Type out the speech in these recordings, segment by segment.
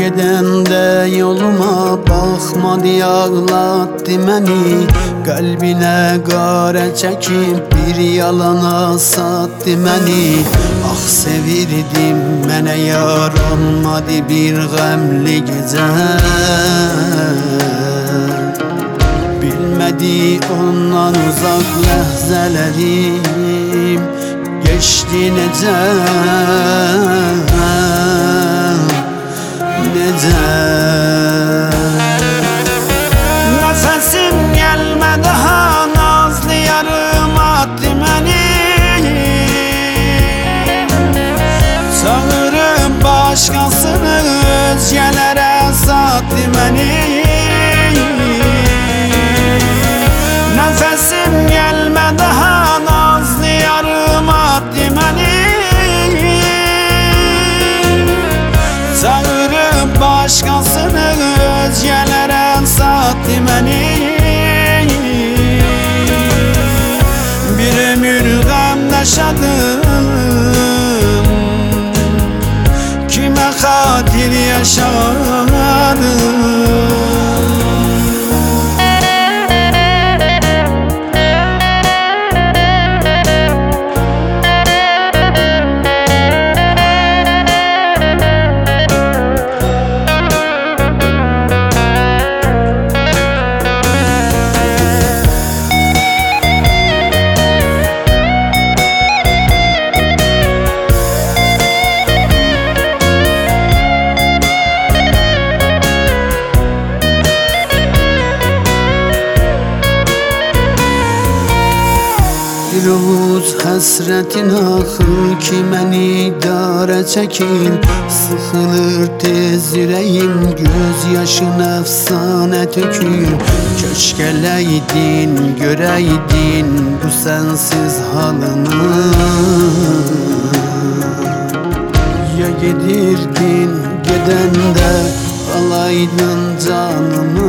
Gedəndə yoluma baxmadı, ağlatdı məni. Qəlbinə qarə çəkib bir yalana satdı məni. Ah sevirdim, mənə yar olmadı bir qəmli gecə. Bilmədi ondan uzaq ləhzələrim geçdi necə, necə. Nəfəsim gəlmədi daha, nazlı yarım atdı məni. Çağırıb başqasını özgələrə satdı məni. Nəfəsim gəlmədi daha, nazlı yarım atdı məni. Çağırıb başqasını özgələrə satdı məni. Bir ömür qəm yaşadım, kimə xatir yaşadım. Bir ovuc həsrətin axır ki məni idarə çəkir. Sıxılır tez ürəyim, göz yaşın əfsanə tökür. Köşkələydin, görəydin bu sənsiz halını. Ya gedirdin, gedəndə alaydın canımı.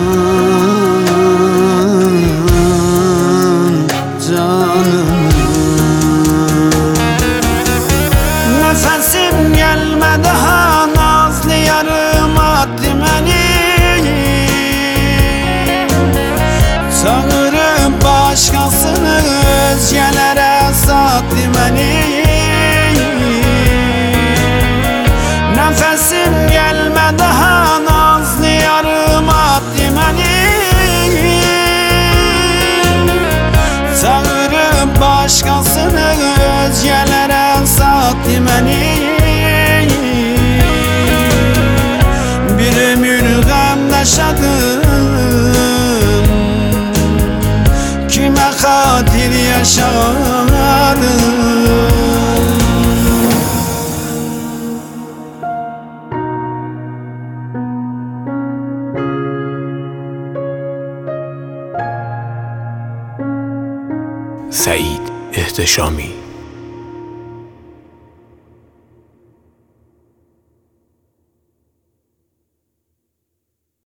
Nəfəsim gəlmədi daha, nazlı yarım atdı məni. Çağırıb başqasını özgələrə satdı məni. Nəfəsim gəlmədi daha, nazlı yarım atdı məni. Çağırıb başqasını özgələrə satdı məni. Bir ömür qəm yaşadım, kimə xatir yaşadım. سعید احتشامی.